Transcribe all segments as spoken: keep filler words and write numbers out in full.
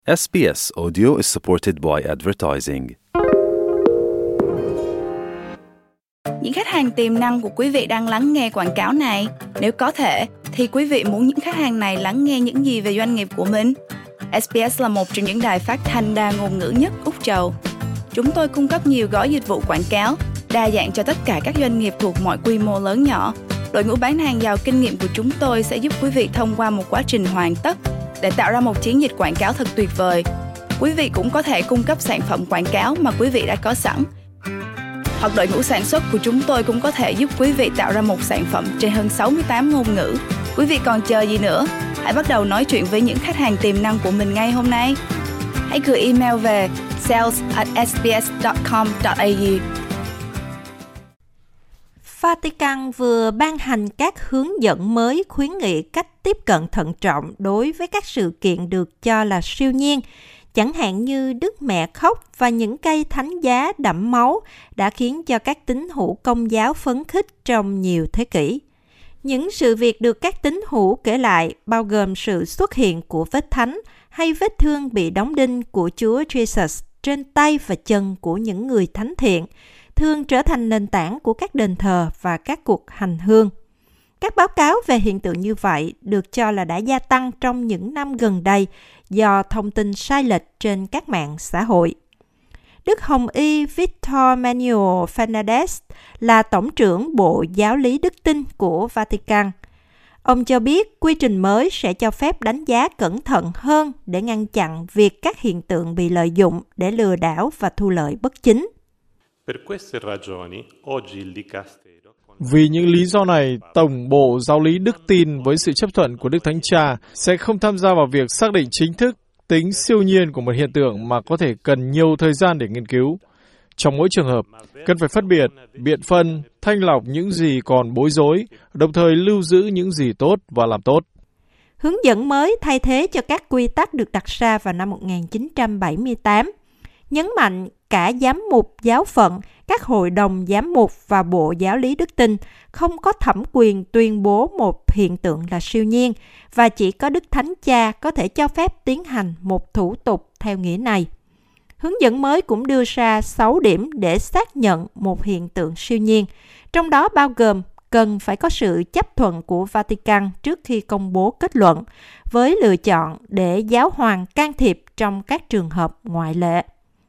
ét bê ét Audio is supported by advertising. Những khách hàng tiềm năng của quý vị đang lắng nghe quảng cáo này. Nếu có thể, thì quý vị muốn những khách hàng này lắng nghe những gì về doanh nghiệp của mình? ét bê ét là một trong những đài phát thanh đa ngôn ngữ nhất Úc Châu. Chúng tôi cung cấp nhiều gói dịch vụ quảng cáo, đa dạng cho tất cả các doanh nghiệp thuộc mọi quy mô lớn nhỏ. Đội ngũ bán hàng giàu kinh nghiệm của chúng tôi sẽ giúp quý vị thông qua một quá trình hoàn tất để tạo ra một chiến dịch quảng cáo thật tuyệt vời. Quý vị cũng có thể cung cấp sản phẩm quảng cáo mà quý vị đã có sẵn. Hoặc đội ngũ sản xuất của chúng tôi cũng có thể giúp quý vị tạo ra một sản phẩm trên hơn sáu mươi tám ngôn ngữ. Quý vị còn chờ gì nữa? Hãy bắt đầu nói chuyện với những khách hàng tiềm năng của mình ngay hôm nay. Hãy gửi email về sales at s b s dot com dot a u. Vatican vừa ban hành các hướng dẫn mới khuyến nghị cách tiếp cận thận trọng đối với các sự kiện được cho là siêu nhiên, chẳng hạn như Đức Mẹ khóc và những cây thánh giá đẫm máu đã khiến cho các tín hữu Công giáo phấn khích trong nhiều thế kỷ. Những sự việc được các tín hữu kể lại bao gồm sự xuất hiện của vết thánh hay vết thương bị đóng đinh của Chúa Jesus trên tay và chân của những người thánh thiện, thường trở thành nền tảng của các đền thờ và các cuộc hành hương. Các báo cáo về hiện tượng như vậy được cho là đã gia tăng trong những năm gần đây do thông tin sai lệch trên các mạng xã hội. Đức Hồng Y Victor Manuel Fernandez là Tổng trưởng Bộ Giáo lý Đức tin của Vatican. Ông cho biết quy trình mới sẽ cho phép đánh giá cẩn thận hơn để ngăn chặn việc các hiện tượng bị lợi dụng để lừa đảo và thu lợi bất chính. Vì những lý do này, Tổng Bộ Giáo lý Đức tin với sự chấp thuận của Đức Thánh Cha sẽ không tham gia vào việc xác định chính thức tính siêu nhiên của một hiện tượng mà có thể cần nhiều thời gian để nghiên cứu. Trong mỗi trường hợp, cần phải phân biệt, biện phân, thanh lọc những gì còn bối rối, đồng thời lưu giữ những gì tốt và làm tốt. Hướng dẫn mới thay thế cho các quy tắc được đặt ra vào năm một nghìn chín trăm bảy mươi tám, nhấn mạnh cả giám mục giáo phận, các hội đồng giám mục và Bộ Giáo lý Đức tin không có thẩm quyền tuyên bố một hiện tượng là siêu nhiên và chỉ có Đức Thánh Cha có thể cho phép tiến hành một thủ tục theo nghĩa này. Hướng dẫn mới cũng đưa ra sáu điểm để xác nhận một hiện tượng siêu nhiên, trong đó bao gồm cần phải có sự chấp thuận của Vatican trước khi công bố kết luận, với lựa chọn để giáo hoàng can thiệp trong các trường hợp ngoại lệ.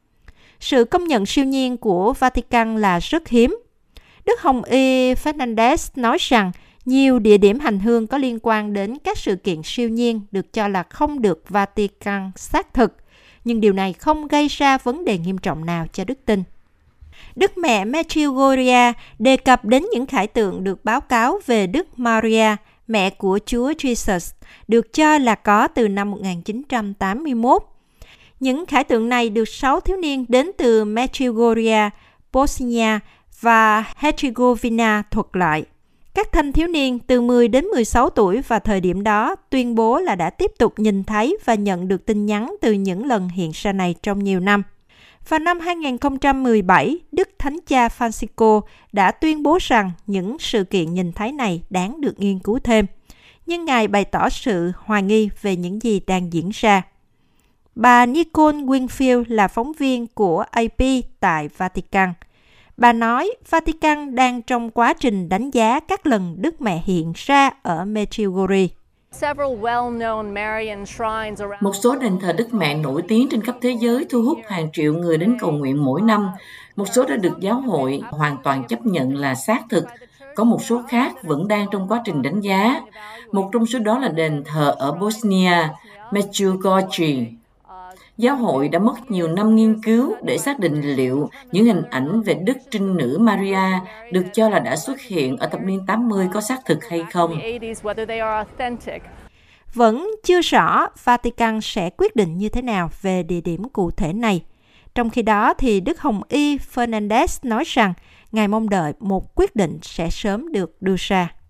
Sự công nhận siêu nhiên của Vatican là rất hiếm. Đức Hồng Y Fernandez nói rằng nhiều địa điểm hành hương có liên quan đến các sự kiện siêu nhiên được cho là không được Vatican xác thực, nhưng điều này không gây ra vấn đề nghiêm trọng nào cho đức tin. Đức mẹ Medjugorje đề cập đến những khải tượng được báo cáo về Đức Maria, mẹ của Chúa Jesus, được cho là có từ năm một nghìn chín trăm tám mươi mốt. Những khải tượng này được sáu thiếu niên đến từ Medjugorje, Bosnia và Herzegovina thuật lại. Các thanh thiếu niên từ mười đến mười sáu tuổi vào thời điểm đó tuyên bố là đã tiếp tục nhìn thấy và nhận được tin nhắn từ những lần hiện ra này trong nhiều năm. Vào năm hai nghìn không trăm mười bảy, Đức Thánh Cha Francisco đã tuyên bố rằng những sự kiện nhìn thấy này đáng được nghiên cứu thêm, nhưng Ngài bày tỏ sự hoài nghi về những gì đang diễn ra. Bà Nicole Wingfield là phóng viên của a pê tại Vatican. Bà nói Vatican đang trong quá trình đánh giá các lần Đức Mẹ hiện ra ở Medjugorje. Một số đền thờ Đức Mẹ nổi tiếng trên khắp thế giới thu hút hàng triệu người đến cầu nguyện mỗi năm. Một số đã được giáo hội hoàn toàn chấp nhận là xác thực. Có một số khác vẫn đang trong quá trình đánh giá. Một trong số đó là đền thờ ở Bosnia, Medjugorje. Giáo hội đã mất nhiều năm nghiên cứu để xác định liệu những hình ảnh về Đức Trinh Nữ Maria được cho là đã xuất hiện ở thập niên tám mươi có xác thực hay không. Vẫn chưa rõ Vatican sẽ quyết định như thế nào về địa điểm cụ thể này. Trong khi đó, thì Đức Hồng Y Fernandez nói rằng Ngài mong đợi một quyết định sẽ sớm được đưa ra.